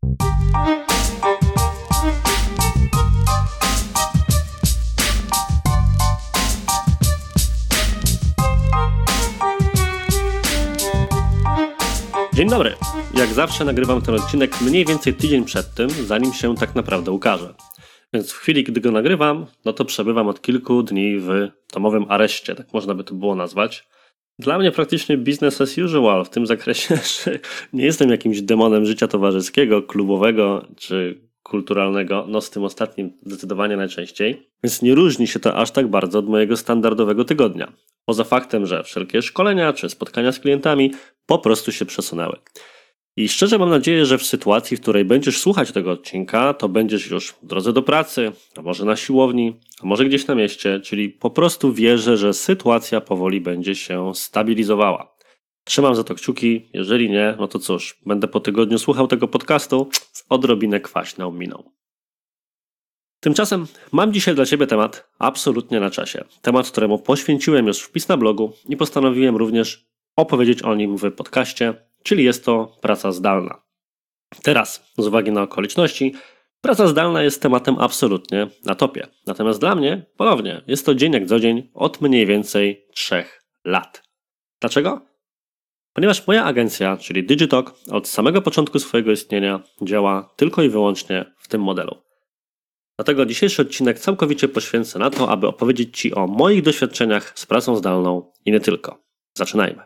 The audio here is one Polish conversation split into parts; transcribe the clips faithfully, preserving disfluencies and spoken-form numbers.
Dzień dobry. Jak zawsze nagrywam ten odcinek mniej więcej tydzień przed tym, zanim się tak naprawdę ukaże. Więc w chwili, gdy go nagrywam, no to przebywam od kilku dni w domowym areszcie, tak można by to było nazwać. Dla mnie praktycznie business as usual w tym zakresie, że nie jestem jakimś demonem życia towarzyskiego, klubowego czy kulturalnego, no z tym ostatnim zdecydowanie najczęściej, więc nie różni się to aż tak bardzo od mojego standardowego tygodnia. Poza faktem, że wszelkie szkolenia czy spotkania z klientami po prostu się przesunęły. I szczerze mam nadzieję, że w sytuacji, w której będziesz słuchać tego odcinka, to będziesz już w drodze do pracy, a może na siłowni, a może gdzieś na mieście, czyli po prostu wierzę, że sytuacja powoli będzie się stabilizowała. Trzymam za to kciuki, jeżeli nie, no to cóż, będę po tygodniu słuchał tego podcastu z odrobinę kwaśną miną. Tymczasem mam dzisiaj dla Ciebie temat absolutnie na czasie. Temat, któremu poświęciłem już wpis na blogu i postanowiłem również opowiedzieć o nim w podcaście, czyli jest to praca zdalna. Teraz, z uwagi na okoliczności, praca zdalna jest tematem absolutnie na topie. Natomiast dla mnie, ponownie, jest to dzień jak co dzień od mniej więcej trzech lat. Dlaczego? Ponieważ moja agencja, czyli Digitalk, od samego początku swojego istnienia działa tylko i wyłącznie w tym modelu. Dlatego dzisiejszy odcinek całkowicie poświęcę na to, aby opowiedzieć Ci o moich doświadczeniach z pracą zdalną i nie tylko. Zaczynajmy.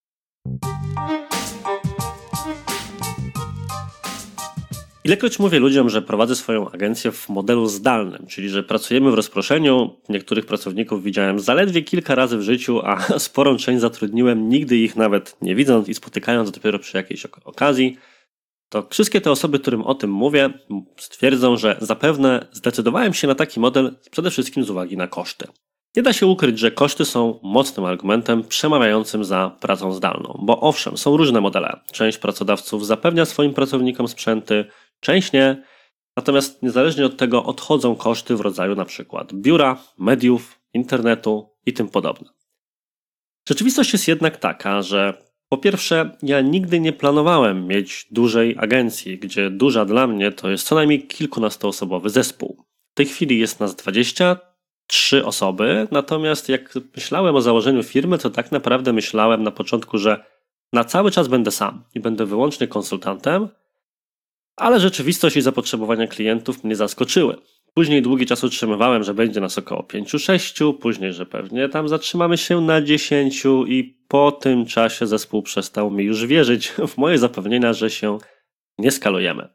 Ilekroć mówię ludziom, że prowadzę swoją agencję w modelu zdalnym, czyli że pracujemy w rozproszeniu, niektórych pracowników widziałem zaledwie kilka razy w życiu, a sporą część zatrudniłem nigdy ich nawet nie widząc i spotykając dopiero przy jakiejś okazji, to wszystkie te osoby, którym o tym mówię, stwierdzą, że zapewne zdecydowałem się na taki model przede wszystkim z uwagi na koszty. Nie da się ukryć, że koszty są mocnym argumentem przemawiającym za pracą zdalną, bo owszem, są różne modele. Część pracodawców zapewnia swoim pracownikom sprzęty, część nie, natomiast niezależnie od tego odchodzą koszty w rodzaju na przykład biura, mediów, internetu i tym podobne. Rzeczywistość jest jednak taka, że po pierwsze, ja nigdy nie planowałem mieć dużej agencji, gdzie duża dla mnie to jest co najmniej kilkunastoosobowy zespół. W tej chwili jest nas dwadzieścia trzy osoby, natomiast jak myślałem o założeniu firmy, to tak naprawdę myślałem na początku, że na cały czas będę sam i będę wyłącznie konsultantem, ale rzeczywistość i zapotrzebowania klientów mnie zaskoczyły. Później długi czas utrzymywałem, że będzie nas około pięciu sześciu, później, że pewnie tam zatrzymamy się na dziesięciu i po tym czasie zespół przestał mi już wierzyć w moje zapewnienia, że się nie skalujemy.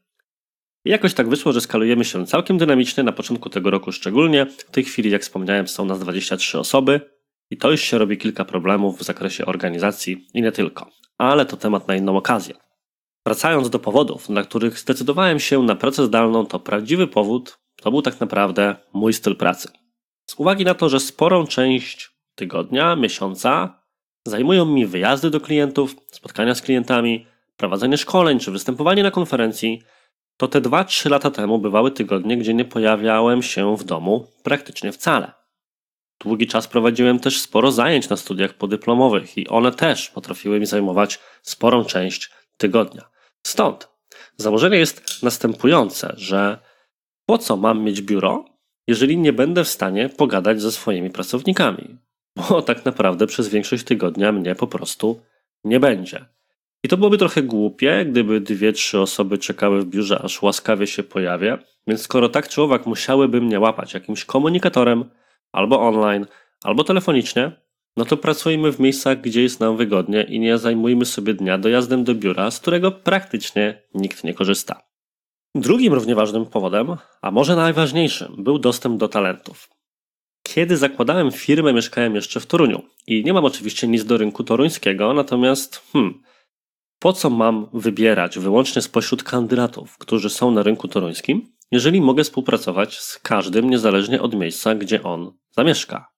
I jakoś tak wyszło, że skalujemy się całkiem dynamicznie, na początku tego roku szczególnie. W tej chwili, jak wspomniałem, są nas dwadzieścia trzy osoby i to już się robi kilka problemów w zakresie organizacji i nie tylko. Ale to temat na inną okazję. Wracając do powodów, dla których zdecydowałem się na pracę zdalną, to prawdziwy powód to był tak naprawdę mój styl pracy. Z uwagi na to, że sporą część tygodnia, miesiąca zajmują mi wyjazdy do klientów, spotkania z klientami, prowadzenie szkoleń czy występowanie na konferencji, to te dwa trzy lata temu bywały tygodnie, gdzie nie pojawiałem się w domu praktycznie wcale. Długi czas prowadziłem też sporo zajęć na studiach podyplomowych i one też potrafiły mi zajmować sporą część tygodnia. Stąd założenie jest następujące, że po co mam mieć biuro, jeżeli nie będę w stanie pogadać ze swoimi pracownikami? Bo tak naprawdę przez większość tygodnia mnie po prostu nie będzie. I to byłoby trochę głupie, gdyby dwie, trzy osoby czekały w biurze, aż łaskawie się pojawię, więc skoro tak czy owak musiałyby mnie łapać jakimś komunikatorem, albo online, albo telefonicznie, no to pracujmy w miejscach, gdzie jest nam wygodnie i nie zajmujmy sobie dnia dojazdem do biura, z którego praktycznie nikt nie korzysta. Drugim równie ważnym powodem, a może najważniejszym, był dostęp do talentów. Kiedy zakładałem firmę, mieszkałem jeszcze w Toruniu i nie mam oczywiście nic do rynku toruńskiego, natomiast hmm, po co mam wybierać wyłącznie spośród kandydatów, którzy są na rynku toruńskim, jeżeli mogę współpracować z każdym niezależnie od miejsca, gdzie on zamieszka?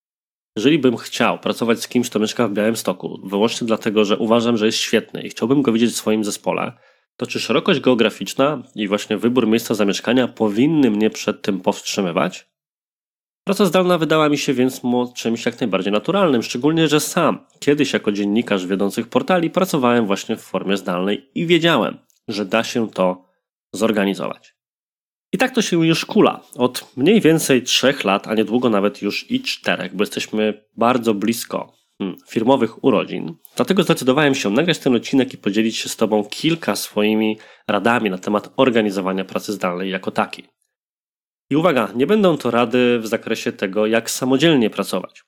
Jeżeli bym chciał pracować z kimś, kto mieszka w Białymstoku, wyłącznie dlatego, że uważam, że jest świetny i chciałbym go widzieć w swoim zespole, to czy szerokość geograficzna i właśnie wybór miejsca zamieszkania powinny mnie przed tym powstrzymywać? Praca zdalna wydała mi się więc czymś jak najbardziej naturalnym, szczególnie, że sam kiedyś jako dziennikarz wiodących portali pracowałem właśnie w formie zdalnej i wiedziałem, że da się to zorganizować. I tak to się już kula. Od mniej więcej trzech lat, a niedługo nawet już i czterech, bo jesteśmy bardzo blisko hmm, firmowych urodzin. Dlatego zdecydowałem się nagrać ten odcinek i podzielić się z Tobą kilka swoimi radami na temat organizowania pracy zdalnej jako takiej. I uwaga, nie będą to rady w zakresie tego, jak samodzielnie pracować.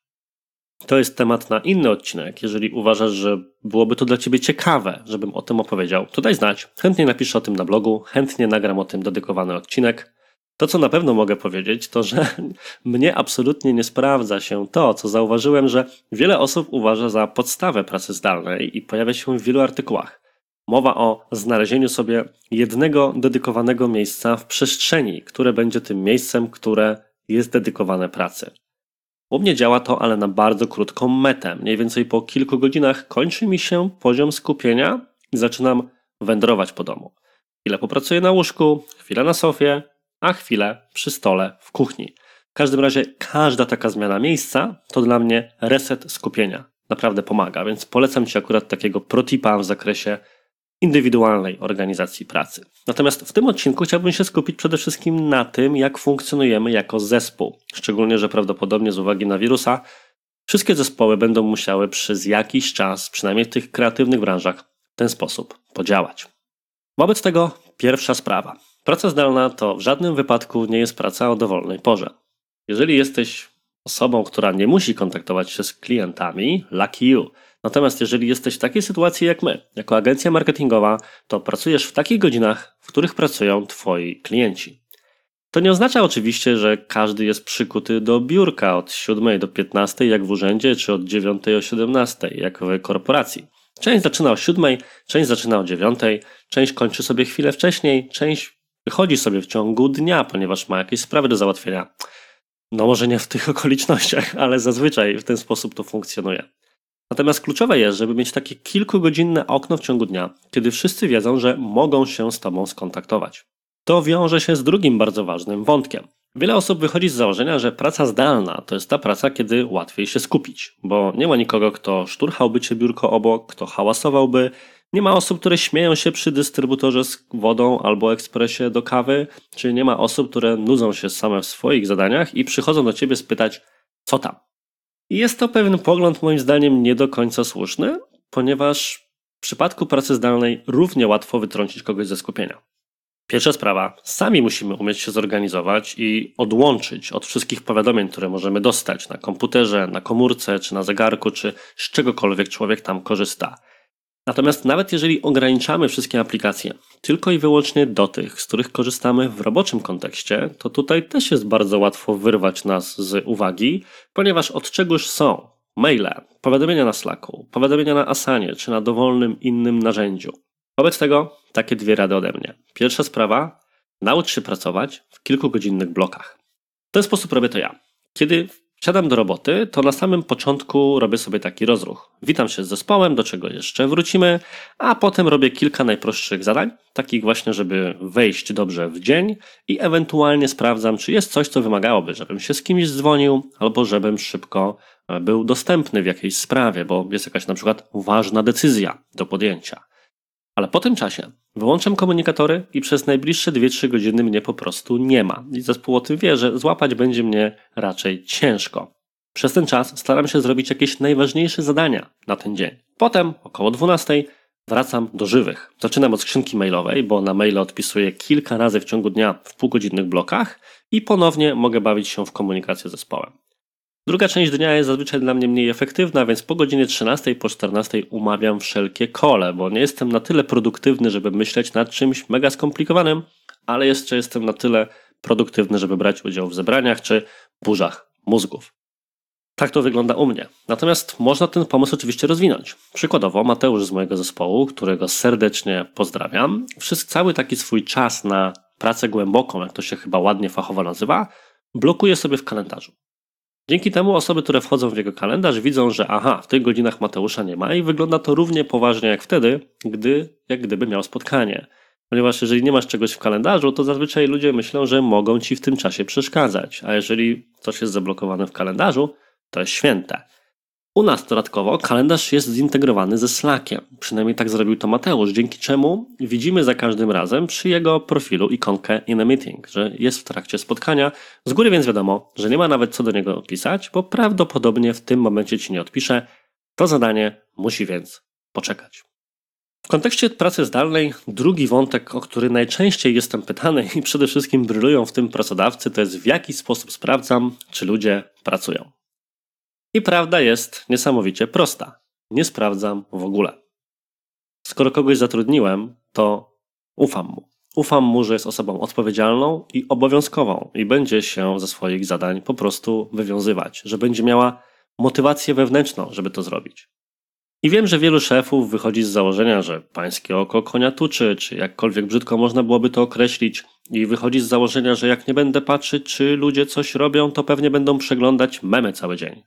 To jest temat na inny odcinek. Jeżeli uważasz, że byłoby to dla Ciebie ciekawe, żebym o tym opowiedział, to daj znać. Chętnie napiszę o tym na blogu, chętnie nagram o tym dedykowany odcinek. To, co na pewno mogę powiedzieć, to, że mnie absolutnie nie sprawdza się to, co zauważyłem, że wiele osób uważa za podstawę pracy zdalnej i pojawia się w wielu artykułach. Mowa o znalezieniu sobie jednego dedykowanego miejsca w przestrzeni, które będzie tym miejscem, które jest dedykowane pracy. U mnie działa to, ale na bardzo krótką metę. Mniej więcej po kilku godzinach kończy mi się poziom skupienia i zaczynam wędrować po domu. Chwilę popracuję na łóżku, chwilę na sofie, a chwilę przy stole w kuchni. W każdym razie każda taka zmiana miejsca to dla mnie reset skupienia. Naprawdę pomaga, więc polecam Ci akurat takiego protipa w zakresie indywidualnej organizacji pracy. Natomiast w tym odcinku chciałbym się skupić przede wszystkim na tym, jak funkcjonujemy jako zespół. Szczególnie, że prawdopodobnie z uwagi na wirusa wszystkie zespoły będą musiały przez jakiś czas, przynajmniej w tych kreatywnych branżach, w ten sposób podziałać. Wobec tego pierwsza sprawa. Praca zdalna to w żadnym wypadku nie jest praca o dowolnej porze. Jeżeli jesteś osobą, która nie musi kontaktować się z klientami, lucky you. Natomiast jeżeli jesteś w takiej sytuacji jak my, jako agencja marketingowa, to pracujesz w takich godzinach, w których pracują Twoi klienci. To nie oznacza oczywiście, że każdy jest przykuty do biurka od siódmej do piętnastej jak w urzędzie, czy od dziewiątej do siedemnastej jak w korporacji. Część zaczyna o siódmej, część zaczyna o dziewiątej, część kończy sobie chwilę wcześniej, część wychodzi sobie w ciągu dnia, ponieważ ma jakieś sprawy do załatwienia. No może nie w tych okolicznościach, ale zazwyczaj w ten sposób to funkcjonuje. Natomiast kluczowe jest, żeby mieć takie kilkugodzinne okno w ciągu dnia, kiedy wszyscy wiedzą, że mogą się z Tobą skontaktować. To wiąże się z drugim bardzo ważnym wątkiem. Wiele osób wychodzi z założenia, że praca zdalna to jest ta praca, kiedy łatwiej się skupić, bo nie ma nikogo, kto szturchałby Cię biurko obok, kto hałasowałby, nie ma osób, które śmieją się przy dystrybutorze z wodą albo ekspresie do kawy, czy nie ma osób, które nudzą się same w swoich zadaniach i przychodzą do Ciebie spytać, co tam. I jest to pewien pogląd moim zdaniem nie do końca słuszny, ponieważ w przypadku pracy zdalnej równie łatwo wytrącić kogoś ze skupienia. Pierwsza sprawa, sami musimy umieć się zorganizować i odłączyć od wszystkich powiadomień, które możemy dostać na komputerze, na komórce, czy na zegarku, czy z czegokolwiek człowiek tam korzysta. Natomiast nawet jeżeli ograniczamy wszystkie aplikacje tylko i wyłącznie do tych, z których korzystamy w roboczym kontekście, to tutaj też jest bardzo łatwo wyrwać nas z uwagi, ponieważ od czegoż są maile, powiadomienia na Slacku, powiadomienia na Asanie czy na dowolnym innym narzędziu. Wobec tego takie dwie rady ode mnie. Pierwsza sprawa, naucz się pracować w kilkugodzinnych blokach. W ten sposób robię to ja. Kiedy siadam do roboty, to na samym początku robię sobie taki rozruch. Witam się z zespołem, do czego jeszcze wrócimy, a potem robię kilka najprostszych zadań, takich właśnie, żeby wejść dobrze w dzień i ewentualnie sprawdzam, czy jest coś, co wymagałoby, żebym się z kimś dzwonił, albo żebym szybko był dostępny w jakiejś sprawie, bo jest jakaś na przykład ważna decyzja do podjęcia. Ale po tym czasie wyłączam komunikatory i przez najbliższe dwie trzy godziny mnie po prostu nie ma. I zespół o tym wie, że złapać będzie mnie raczej ciężko. Przez ten czas staram się zrobić jakieś najważniejsze zadania na ten dzień. Potem około dwunastej wracam do żywych. Zaczynam od skrzynki mailowej, bo na maile odpisuję kilka razy w ciągu dnia w półgodzinnych blokach i ponownie mogę bawić się w komunikację z zespołem. Druga część dnia jest zazwyczaj dla mnie mniej efektywna, więc po godzinie trzynastej, po czternastej umawiam wszelkie kole, bo nie jestem na tyle produktywny, żeby myśleć nad czymś mega skomplikowanym, ale jeszcze jestem na tyle produktywny, żeby brać udział w zebraniach czy burzach mózgów. Tak to wygląda u mnie. Natomiast można ten pomysł oczywiście rozwinąć. Przykładowo Mateusz z mojego zespołu, którego serdecznie pozdrawiam, wszystko, cały taki swój czas na pracę głęboką, jak to się chyba ładnie fachowo nazywa, blokuje sobie w kalendarzu. Dzięki temu osoby, które wchodzą w jego kalendarz, widzą, że aha, w tych godzinach Mateusza nie ma i wygląda to równie poważnie jak wtedy, gdy, jak gdyby miał spotkanie. Ponieważ jeżeli nie masz czegoś w kalendarzu, to zazwyczaj ludzie myślą, że mogą ci w tym czasie przeszkadzać, a jeżeli coś jest zablokowane w kalendarzu, to jest święte. U nas dodatkowo kalendarz jest zintegrowany ze Slackiem. Przynajmniej tak zrobił to Mateusz, dzięki czemu widzimy za każdym razem przy jego profilu ikonkę in a meeting, że jest w trakcie spotkania. Z góry więc wiadomo, że nie ma nawet co do niego odpisać, bo prawdopodobnie w tym momencie ci nie odpisze. To zadanie musi więc poczekać. W kontekście pracy zdalnej drugi wątek, o który najczęściej jestem pytany i przede wszystkim brylują w tym pracodawcy, to jest w jaki sposób sprawdzam, czy ludzie pracują. I prawda jest niesamowicie prosta. Nie sprawdzam w ogóle. Skoro kogoś zatrudniłem, to ufam mu. Ufam mu, że jest osobą odpowiedzialną i obowiązkową i będzie się ze swoich zadań po prostu wywiązywać, że będzie miała motywację wewnętrzną, żeby to zrobić. I wiem, że wielu szefów wychodzi z założenia, że pańskie oko konia tuczy, czy jakkolwiek brzydko można byłoby to określić, i wychodzi z założenia, że jak nie będę patrzeć, czy ludzie coś robią, to pewnie będą przeglądać memy cały dzień.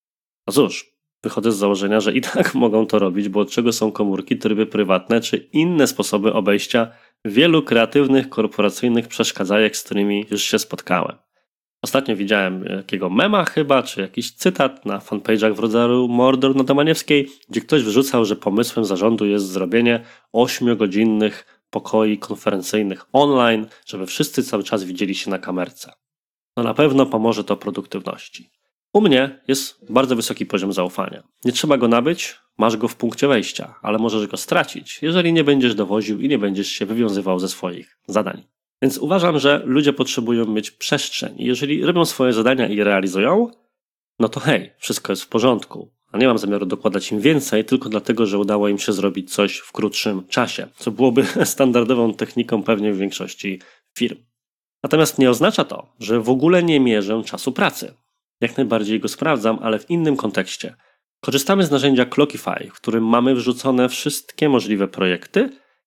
No cóż, wychodzę z założenia, że i tak mogą to robić, bo od czego są komórki, tryby prywatne, czy inne sposoby obejścia wielu kreatywnych, korporacyjnych przeszkadzajek, z którymi już się spotkałem. Ostatnio widziałem jakiego mema chyba, czy jakiś cytat na fanpage'ach w rodzaju Mordor na Domaniewskiej, gdzie ktoś wrzucał, że pomysłem zarządu jest zrobienie ośmiogodzinnych pokoi konferencyjnych online, żeby wszyscy cały czas widzieli się na kamerce. No na pewno pomoże to produktywności. U mnie jest bardzo wysoki poziom zaufania. Nie trzeba go nabyć, masz go w punkcie wejścia, ale możesz go stracić, jeżeli nie będziesz dowoził i nie będziesz się wywiązywał ze swoich zadań. Więc uważam, że ludzie potrzebują mieć przestrzeń i jeżeli robią swoje zadania i je realizują, no to hej, wszystko jest w porządku. A nie mam zamiaru dokładać im więcej tylko dlatego, że udało im się zrobić coś w krótszym czasie, co byłoby standardową techniką pewnie w większości firm. Natomiast nie oznacza to, że w ogóle nie mierzę czasu pracy. Jak najbardziej go sprawdzam, ale w innym kontekście. Korzystamy z narzędzia Clockify, w którym mamy wrzucone wszystkie możliwe projekty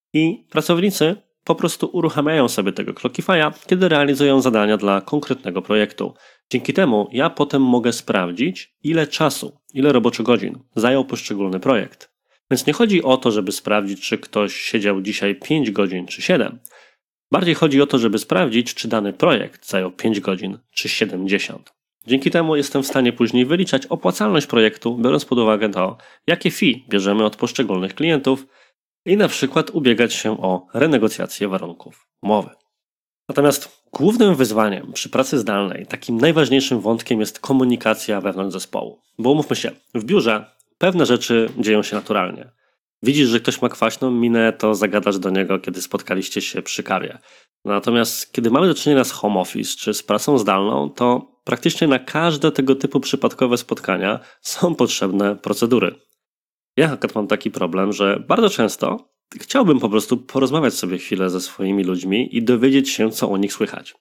i pracownicy po prostu uruchamiają sobie tego Clockify'a, kiedy realizują zadania dla konkretnego projektu. Dzięki temu ja potem mogę sprawdzić, ile czasu, ile roboczych godzin zajął poszczególny projekt. Więc nie chodzi o to, żeby sprawdzić, czy ktoś siedział dzisiaj pięć godzin czy siedem. Bardziej chodzi o to, żeby sprawdzić, czy dany projekt zajął pięć godzin czy siedemdziesiąt. Dzięki temu jestem w stanie później wyliczać opłacalność projektu, biorąc pod uwagę to, jakie fee bierzemy od poszczególnych klientów i na przykład ubiegać się o renegocjację warunków umowy. Natomiast głównym wyzwaniem przy pracy zdalnej, takim najważniejszym wątkiem jest komunikacja wewnątrz zespołu. Bo umówmy się, w biurze pewne rzeczy dzieją się naturalnie. Widzisz, że ktoś ma kwaśną minę, to zagadasz do niego, kiedy spotkaliście się przy kawie. Natomiast kiedy mamy do czynienia z home office czy z pracą zdalną, to praktycznie na każde tego typu przypadkowe spotkania są potrzebne procedury. Ja akurat mam taki problem, że bardzo często chciałbym po prostu porozmawiać sobie chwilę ze swoimi ludźmi i dowiedzieć się, co o nich słychać.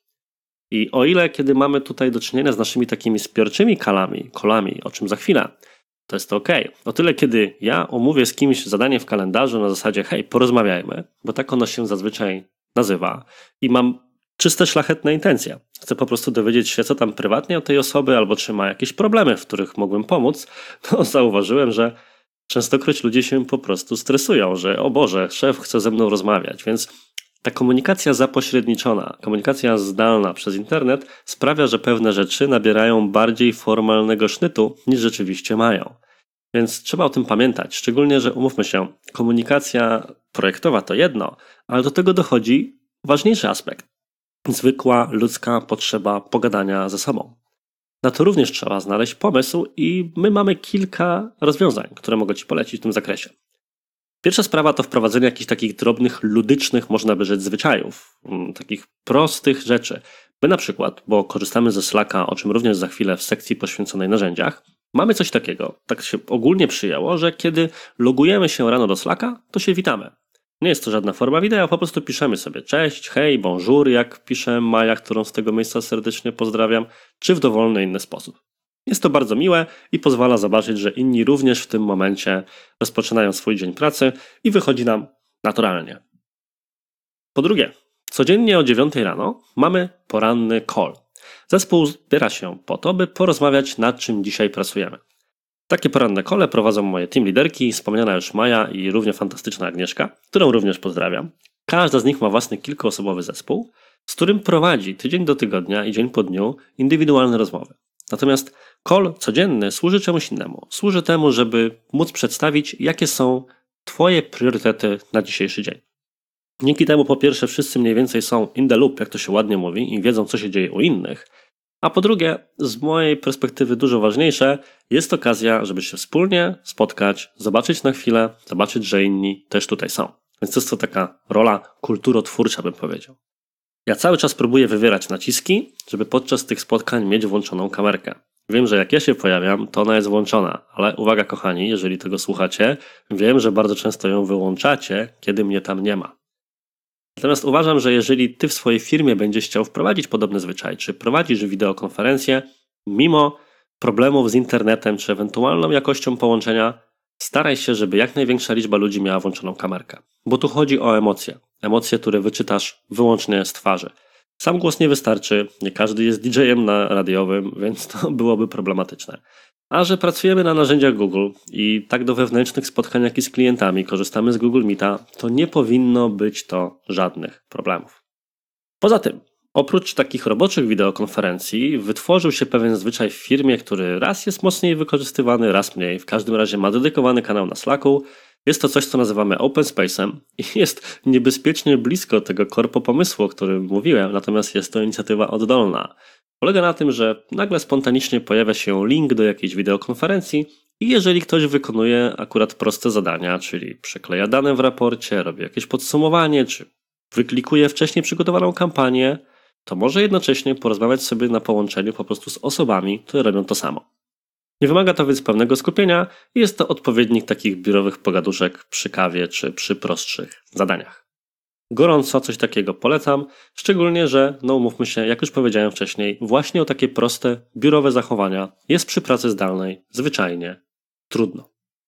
I o ile kiedy mamy tutaj do czynienia z naszymi takimi spiorczymi kalami, kolami, o czym za chwilę, to jest to ok. O tyle, kiedy ja omówię z kimś zadanie w kalendarzu na zasadzie hej, porozmawiajmy, bo tak ono się zazwyczaj nazywa i mam czyste, szlachetne intencje. Chcę po prostu dowiedzieć się, co tam prywatnie o tej osoby, albo czy ma jakieś problemy, w których mógłbym pomóc, to zauważyłem, że częstokroć ludzie się po prostu stresują, że o Boże, szef chce ze mną rozmawiać, więc ta komunikacja zapośredniczona, komunikacja zdalna przez internet sprawia, że pewne rzeczy nabierają bardziej formalnego sznytu niż rzeczywiście mają. Więc trzeba o tym pamiętać, szczególnie, że umówmy się, komunikacja projektowa to jedno, ale do tego dochodzi ważniejszy aspekt. Zwykła ludzka potrzeba pogadania ze sobą. Na to również trzeba znaleźć pomysł i my mamy kilka rozwiązań, które mogę Ci polecić w tym zakresie. Pierwsza sprawa to wprowadzenie jakichś takich drobnych, ludycznych, można by rzec, zwyczajów. Takich prostych rzeczy. My na przykład, bo korzystamy ze Slacka, o czym również za chwilę w sekcji poświęconej narzędziach, mamy coś takiego, tak się ogólnie przyjęło, że kiedy logujemy się rano do Slacka, to się witamy. Nie jest to żadna forma wideo, po prostu piszemy sobie cześć, hej, bonjour, jak pisze Maja, którą z tego miejsca serdecznie pozdrawiam, czy w dowolny inny sposób. Jest to bardzo miłe i pozwala zobaczyć, że inni również w tym momencie rozpoczynają swój dzień pracy i wychodzi nam naturalnie. Po drugie, codziennie o dziewiątej rano mamy poranny call. Zespół zbiera się po to, by porozmawiać, nad czym dzisiaj pracujemy. Takie poranne kole prowadzą moje team liderki, wspomniana już Maja i równie fantastyczna Agnieszka, którą również pozdrawiam. Każda z nich ma własny kilkuosobowy zespół, z którym prowadzi tydzień do tygodnia i dzień po dniu indywidualne rozmowy. Natomiast Call codzienny służy czemuś innemu. Służy temu, żeby móc przedstawić, jakie są Twoje priorytety na dzisiejszy dzień. Dzięki temu po pierwsze wszyscy mniej więcej są in the loop, jak to się ładnie mówi, i wiedzą, co się dzieje u innych. A po drugie, z mojej perspektywy dużo ważniejsze, jest okazja, żeby się wspólnie spotkać, zobaczyć na chwilę, zobaczyć, że inni też tutaj są. Więc to jest to taka rola kulturotwórcza, bym powiedział. Ja cały czas próbuję wywierać naciski, żeby podczas tych spotkań mieć włączoną kamerkę. Wiem, że jak ja się pojawiam, to ona jest włączona, ale uwaga kochani, jeżeli tego słuchacie, wiem, że bardzo często ją wyłączacie, kiedy mnie tam nie ma. Natomiast uważam, że jeżeli ty w swojej firmie będziesz chciał wprowadzić podobny zwyczaj, czy prowadzisz wideokonferencję, mimo problemów z internetem, czy ewentualną jakością połączenia, staraj się, żeby jak największa liczba ludzi miała włączoną kamerkę. Bo tu chodzi o emocje. Emocje, które wyczytasz wyłącznie z twarzy. Sam głos nie wystarczy, nie każdy jest didżejem na radiowym, więc to byłoby problematyczne. A że pracujemy na narzędziach Google i tak do wewnętrznych spotkań, jak i z klientami korzystamy z Google Meeta, to nie powinno być to żadnych problemów. Poza tym, oprócz takich roboczych wideokonferencji, wytworzył się pewien zwyczaj w firmie, który raz jest mocniej wykorzystywany, raz mniej. W każdym razie ma dedykowany kanał na Slacku. Jest to coś, co nazywamy Open Space'em i jest niebezpiecznie blisko tego korpo pomysłu, o którym mówiłem, natomiast jest to inicjatywa oddolna. Polega na tym, że nagle spontanicznie pojawia się link do jakiejś wideokonferencji i jeżeli ktoś wykonuje akurat proste zadania, czyli przekleja dane w raporcie, robi jakieś podsumowanie, czy wyklikuje wcześniej przygotowaną kampanię, to może jednocześnie porozmawiać sobie na połączeniu po prostu z osobami, które robią to samo. Nie wymaga to więc pełnego skupienia i jest to odpowiednik takich biurowych pogaduszek przy kawie czy przy prostszych zadaniach. Gorąco coś takiego polecam, szczególnie, że, no umówmy się, jak już powiedziałem wcześniej, właśnie o takie proste, biurowe zachowania jest przy pracy zdalnej zwyczajnie trudno.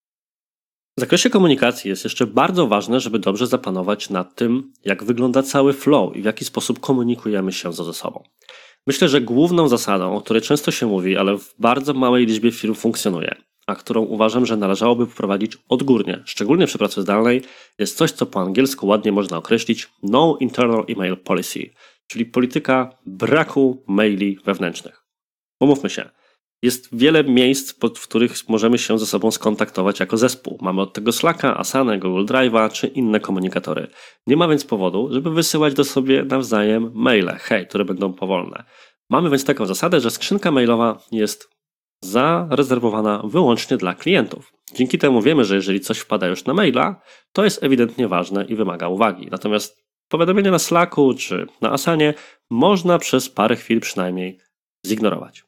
W zakresie komunikacji jest jeszcze bardzo ważne, żeby dobrze zapanować nad tym, jak wygląda cały flow i w jaki sposób komunikujemy się ze sobą. Myślę, że główną zasadą, o której często się mówi, ale w bardzo małej liczbie firm funkcjonuje, a którą uważam, że należałoby wprowadzić odgórnie, szczególnie przy pracy zdalnej, jest coś, co po angielsku ładnie można określić No Internal Email Policy, czyli polityka braku maili wewnętrznych. Umówmy się, jest wiele miejsc, pod, w których możemy się ze sobą skontaktować jako zespół. Mamy od tego Slacka, Asanę, Google Drive'a czy inne komunikatory. Nie ma więc powodu, żeby wysyłać do sobie nawzajem maile, hej, które będą powolne. Mamy więc taką zasadę, że skrzynka mailowa jest zarezerwowana wyłącznie dla klientów. Dzięki temu wiemy, że jeżeli coś wpada już na maila, to jest ewidentnie ważne i wymaga uwagi. Natomiast powiadomienia na Slacku czy na Asanie można przez parę chwil przynajmniej zignorować.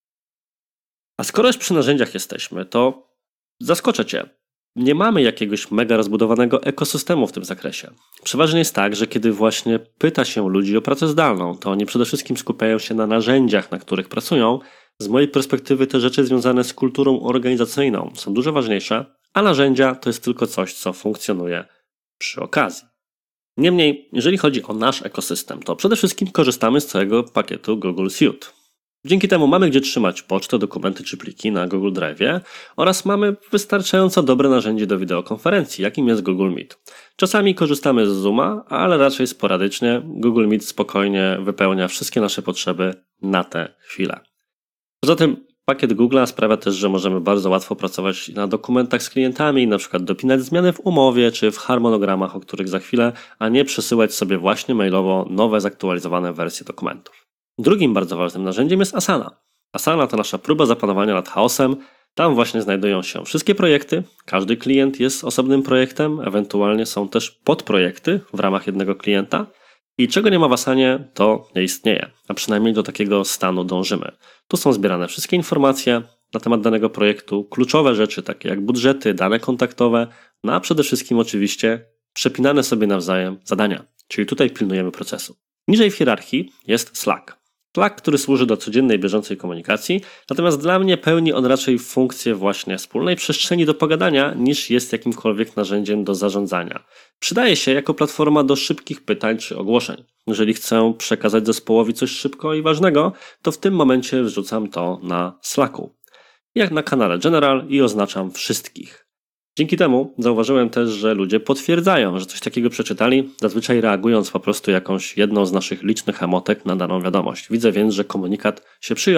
A skoro już przy narzędziach jesteśmy, to zaskoczę Cię. Nie mamy jakiegoś mega rozbudowanego ekosystemu w tym zakresie. Przeważnie jest tak, że kiedy właśnie pyta się ludzi o pracę zdalną, to oni przede wszystkim skupiają się na narzędziach, na których pracują. Z mojej perspektywy te rzeczy związane z kulturą organizacyjną są dużo ważniejsze, a narzędzia to jest tylko coś, co funkcjonuje przy okazji. Niemniej, jeżeli chodzi o nasz ekosystem, to przede wszystkim korzystamy z całego pakietu Google Suite. Dzięki temu mamy gdzie trzymać pocztę, dokumenty czy pliki na Google Drive'ie oraz mamy wystarczająco dobre narzędzie do wideokonferencji, jakim jest Google Meet. Czasami korzystamy z Zooma, ale raczej sporadycznie. Google Meet spokojnie wypełnia wszystkie nasze potrzeby na tę chwilę. Poza tym pakiet Google'a sprawia też, że możemy bardzo łatwo pracować na dokumentach z klientami, na przykład dopinać zmiany w umowie czy w harmonogramach, o których za chwilę, a nie przesyłać sobie właśnie mailowo nowe, zaktualizowane wersje dokumentów. Drugim bardzo ważnym narzędziem jest Asana. Asana to nasza próba zapanowania nad chaosem. Tam właśnie znajdują się wszystkie projekty. Każdy klient jest osobnym projektem, ewentualnie są też podprojekty w ramach jednego klienta. I czego nie ma w Asanie, to nie istnieje, a przynajmniej do takiego stanu dążymy. Tu są zbierane wszystkie informacje na temat danego projektu, kluczowe rzeczy takie jak budżety, dane kontaktowe, no a przede wszystkim oczywiście przepinane sobie nawzajem zadania, czyli tutaj pilnujemy procesu. Niżej w hierarchii jest Slack. Slack, który służy do codziennej, bieżącej komunikacji, natomiast dla mnie pełni on raczej funkcję właśnie wspólnej przestrzeni do pogadania, niż jest jakimkolwiek narzędziem do zarządzania. Przydaje się jako platforma do szybkich pytań czy ogłoszeń. Jeżeli chcę przekazać zespołowi coś szybko i ważnego, to w tym momencie wrzucam to na Slacku. Jak na kanale General i oznaczam wszystkich. Dzięki temu zauważyłem też, że ludzie potwierdzają, że coś takiego przeczytali, zazwyczaj reagując po prostu jakąś jedną z naszych licznych emotek na daną wiadomość. Widzę więc, że komunikat się przyjął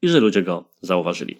i że ludzie go zauważyli.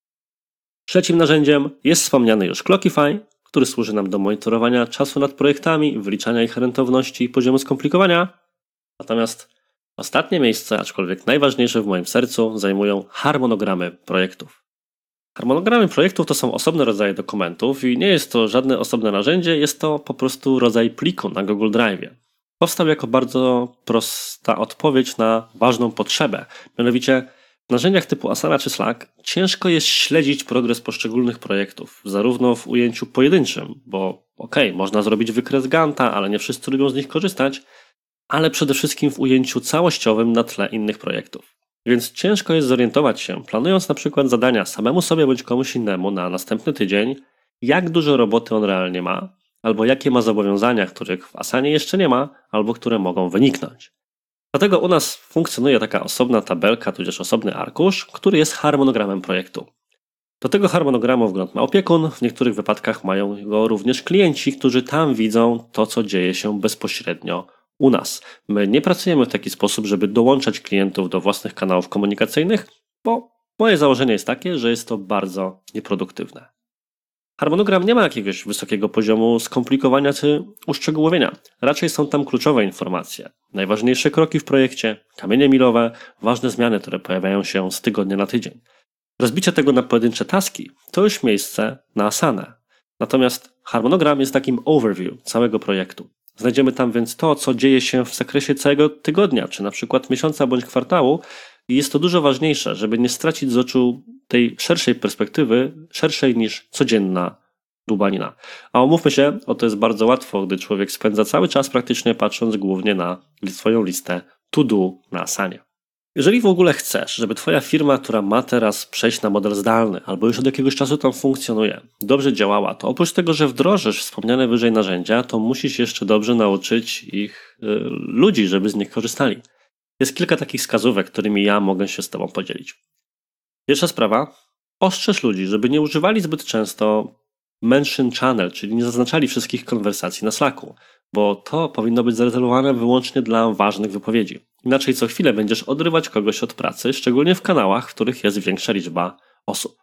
Trzecim narzędziem jest wspomniany już Clockify, który służy nam do monitorowania czasu nad projektami, wyliczania ich rentowności i poziomu skomplikowania. Natomiast ostatnie miejsce, aczkolwiek najważniejsze w moim sercu, zajmują harmonogramy projektów. Harmonogramy projektów to są osobne rodzaje dokumentów i nie jest to żadne osobne narzędzie, jest to po prostu rodzaj pliku na Google Drive. Powstał jako bardzo prosta odpowiedź na ważną potrzebę, mianowicie w narzędziach typu Asana czy Slack ciężko jest śledzić progres poszczególnych projektów, zarówno w ujęciu pojedynczym, bo okej, okay, można zrobić wykres Ganta, ale nie wszyscy lubią z nich korzystać, ale przede wszystkim w ujęciu całościowym na tle innych projektów. Więc ciężko jest zorientować się, planując na przykład zadania samemu sobie bądź komuś innemu na następny tydzień, jak dużo roboty on realnie ma, albo jakie ma zobowiązania, których w Asanie jeszcze nie ma, albo które mogą wyniknąć. Dlatego u nas funkcjonuje taka osobna tabelka, tudzież osobny arkusz, który jest harmonogramem projektu. Do tego harmonogramu wgląd ma opiekun, w niektórych wypadkach mają go również klienci, którzy tam widzą to, co dzieje się bezpośrednio u nas. My nie pracujemy w taki sposób, żeby dołączać klientów do własnych kanałów komunikacyjnych, bo moje założenie jest takie, że jest to bardzo nieproduktywne. Harmonogram nie ma jakiegoś wysokiego poziomu skomplikowania czy uszczegółowienia. Raczej są tam kluczowe informacje, najważniejsze kroki w projekcie, kamienie milowe, ważne zmiany, które pojawiają się z tygodnia na tydzień. Rozbicie tego na pojedyncze taski to już miejsce na Asanę. Natomiast harmonogram jest takim overview całego projektu. Znajdziemy tam więc to, co dzieje się w zakresie całego tygodnia, czy na przykład miesiąca bądź kwartału i jest to dużo ważniejsze, żeby nie stracić z oczu tej szerszej perspektywy, szerszej niż codzienna dłubanina. A umówmy się, o to jest bardzo łatwo, gdy człowiek spędza cały czas praktycznie patrząc głównie na swoją listę to do na Asanie. Jeżeli w ogóle chcesz, żeby twoja firma, która ma teraz przejść na model zdalny, albo już od jakiegoś czasu tam funkcjonuje, dobrze działała, to oprócz tego, że wdrożysz wspomniane wyżej narzędzia, to musisz jeszcze dobrze nauczyć ich y, ludzi, żeby z nich korzystali. Jest kilka takich wskazówek, którymi ja mogę się z tobą podzielić. Pierwsza sprawa, ostrzeż ludzi, żeby nie używali zbyt często mention channel, czyli nie zaznaczali wszystkich konwersacji na Slacku, bo to powinno być zarezerwowane wyłącznie dla ważnych wypowiedzi. Inaczej co chwilę będziesz odrywać kogoś od pracy, szczególnie w kanałach, w których jest większa liczba osób.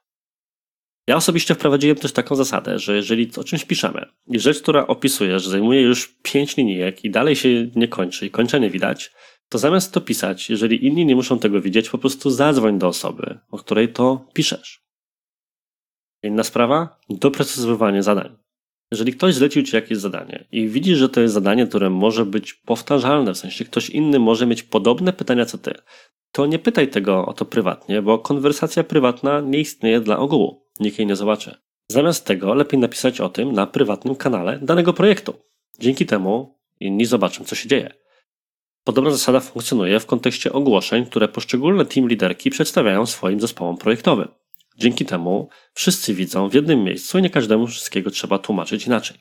Ja osobiście wprowadziłem też taką zasadę, że jeżeli o czymś piszemy i rzecz, która opisujesz, zajmuje już pięć linijek i dalej się nie kończy i kończenie widać, to zamiast to pisać, jeżeli inni nie muszą tego widzieć, po prostu zadzwoń do osoby, o której to piszesz. Inna sprawa, doprecyzowywanie zadań. Jeżeli ktoś zlecił ci jakieś zadanie i widzisz, że to jest zadanie, które może być powtarzalne, w sensie ktoś inny może mieć podobne pytania co ty, to nie pytaj tego o to prywatnie, bo konwersacja prywatna nie istnieje dla ogółu. Nikt jej nie zobaczy. Zamiast tego lepiej napisać o tym na prywatnym kanale danego projektu. Dzięki temu inni zobaczą, co się dzieje. Podobna zasada funkcjonuje w kontekście ogłoszeń, które poszczególne team liderki przedstawiają swoim zespołom projektowym. Dzięki temu wszyscy widzą w jednym miejscu i nie każdemu wszystkiego trzeba tłumaczyć inaczej.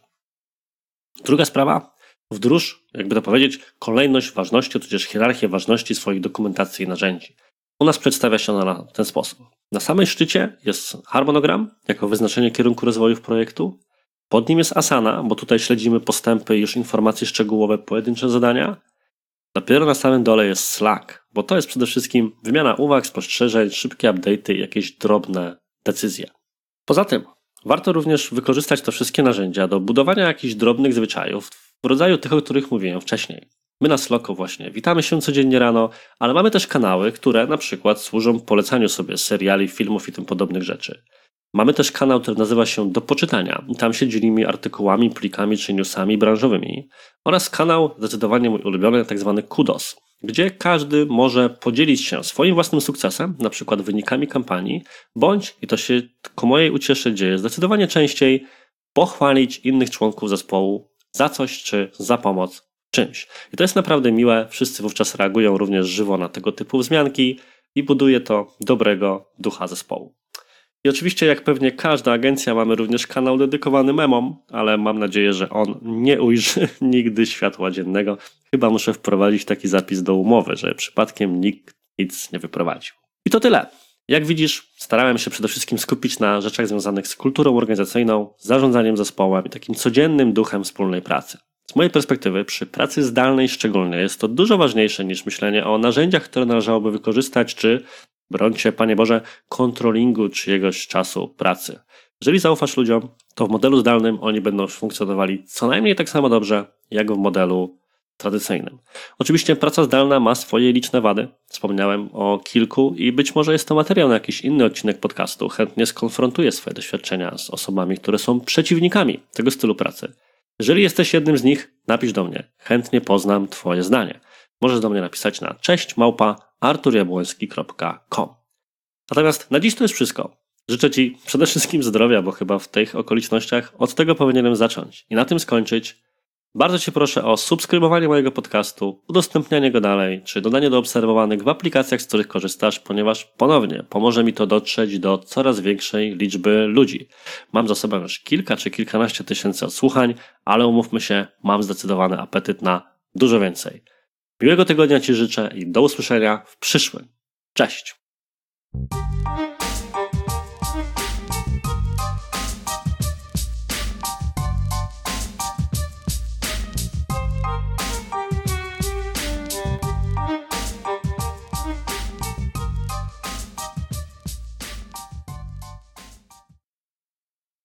Druga sprawa, wdróż, jakby to powiedzieć, kolejność ważności, tudzież hierarchię ważności swoich dokumentacji i narzędzi. U nas przedstawia się ona w ten sposób. Na samej szczycie jest harmonogram, jako wyznaczenie kierunku rozwoju projektu. Pod nim jest Asana, bo tutaj śledzimy postępy i już informacje szczegółowe, pojedyncze zadania. Dopiero na samym dole jest Slack, bo to jest przede wszystkim wymiana uwag, spostrzeżeń, szybkie update'y i jakieś drobne decyzje. Poza tym warto również wykorzystać te wszystkie narzędzia do budowania jakichś drobnych zwyczajów w rodzaju tych, o których mówiłem wcześniej. My na Slacku właśnie witamy się codziennie rano, ale mamy też kanały, które na przykład służą polecaniu sobie seriali, filmów i tym podobnych rzeczy. Mamy też kanał, który nazywa się Do Poczytania i tam się dzielimy artykułami, plikami czy newsami branżowymi oraz kanał, zdecydowanie mój ulubiony, tak zwany Kudos, gdzie każdy może podzielić się swoim własnym sukcesem, na przykład wynikami kampanii, bądź, i to się ku mojej ucieszy dzieje zdecydowanie częściej, pochwalić innych członków zespołu za coś czy za pomoc w czymś. I to jest naprawdę miłe, wszyscy wówczas reagują również żywo na tego typu wzmianki i buduje to dobrego ducha zespołu. I oczywiście, jak pewnie każda agencja, mamy również kanał dedykowany memom, ale mam nadzieję, że on nie ujrzy nigdy światła dziennego. Chyba muszę wprowadzić taki zapis do umowy, że przypadkiem nikt nic nie wyprowadził. I to tyle. Jak widzisz, starałem się przede wszystkim skupić na rzeczach związanych z kulturą organizacyjną, zarządzaniem zespołem i takim codziennym duchem wspólnej pracy. Z mojej perspektywy, przy pracy zdalnej szczególnie, jest to dużo ważniejsze niż myślenie o narzędziach, które należałoby wykorzystać, czy Brońcie, Panie Boże, kontrolingu czyjegoś czasu pracy. Jeżeli zaufasz ludziom, to w modelu zdalnym oni będą funkcjonowali co najmniej tak samo dobrze, jak w modelu tradycyjnym. Oczywiście praca zdalna ma swoje liczne wady. Wspomniałem o kilku i być może jest to materiał na jakiś inny odcinek podcastu. Chętnie skonfrontuję swoje doświadczenia z osobami, które są przeciwnikami tego stylu pracy. Jeżeli jesteś jednym z nich, napisz do mnie. Chętnie poznam Twoje zdanie. Możesz do mnie napisać na cześć małpa artur jabłoński kropka com. Natomiast na dziś to jest wszystko. Życzę Ci przede wszystkim zdrowia, bo chyba w tych okolicznościach od tego powinienem zacząć i na tym skończyć. Bardzo Cię proszę o subskrybowanie mojego podcastu, udostępnianie go dalej, czy dodanie do obserwowanych w aplikacjach, z których korzystasz, ponieważ ponownie pomoże mi to dotrzeć do coraz większej liczby ludzi. Mam za sobą już kilka czy kilkanaście tysięcy odsłuchań, ale umówmy się, mam zdecydowany apetyt na dużo więcej. Miłego tygodnia Ci życzę i do usłyszenia w przyszłym. Cześć!